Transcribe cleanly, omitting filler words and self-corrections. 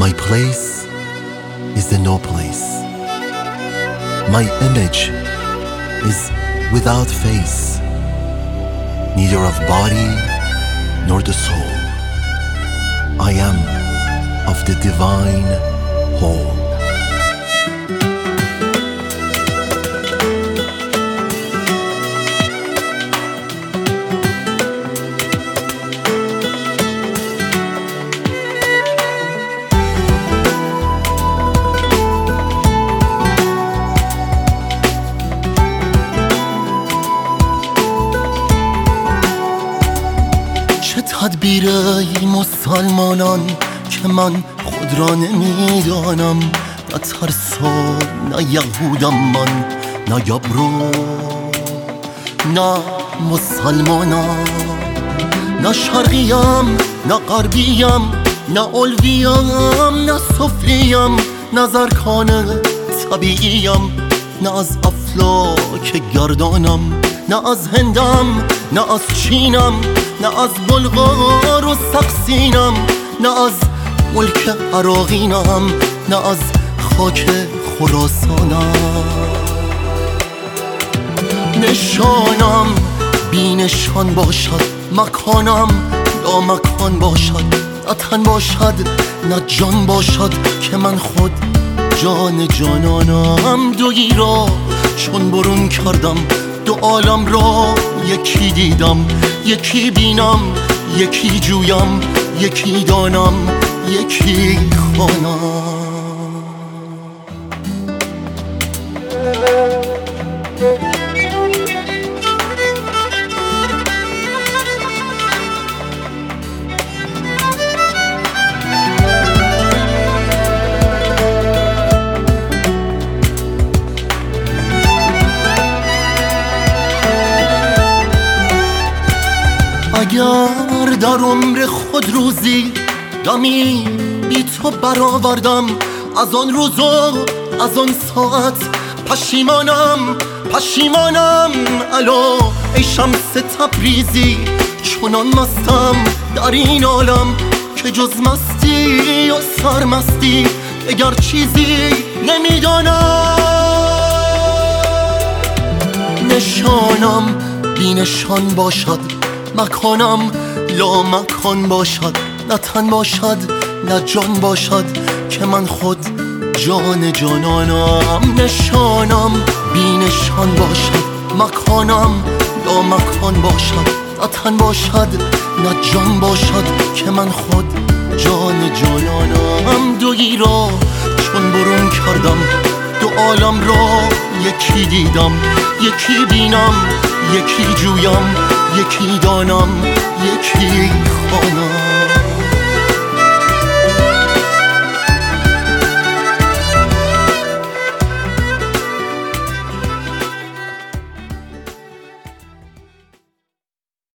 My place is the no place. My image is without face, neither of body nor the soul. I am of the divine whole. چه تدبیر ای مسلمانان که من خود را نمیدانم. نه ترسا نه یهودم من، نه یبرو نه مسلمانم، نه شرقیم نه غربیم، نه علویم نه سفلیم، نه زرکان طبیعیم، نه از افلاک گردانم، نه از هندم نه از چینم، نه از بلغار و سقسینم، نه از ملک عراقینم، نه از خاک خراسانم. نشانم بی نشان باشد، مکانم لا مکان باشد، نه تن باشد نه جان باشد که من خود جان جانانم. دویی را چون برون کردم دو عالم را یکی دیدم، یکی بینم یکی جویم، یکی دانم یکی خوانم. اگر در عمر خود روزی دمی بی تو برآوردم، از آن روز و از آن ساعت پشیمانم پشیمانم. الا ای شمس تبریزی چنان مستم در این عالم که جز مستی و سرمستی اگر چیزی نمیدانم. نشانم بی نشان باشد، مکانم لا مکان باشد، نه تن باشد نه جان باشد که من خود جان جانانم. نشانم بی نشان باشد، مکانم لا مکان باشد، نه تن باشد نه جان باشد که من خود جان جانانم. دویی را چون برون کردم دو عالم را یکی دیدم، یکی بینم یکی جویم، یکی دانم یکی خوانم.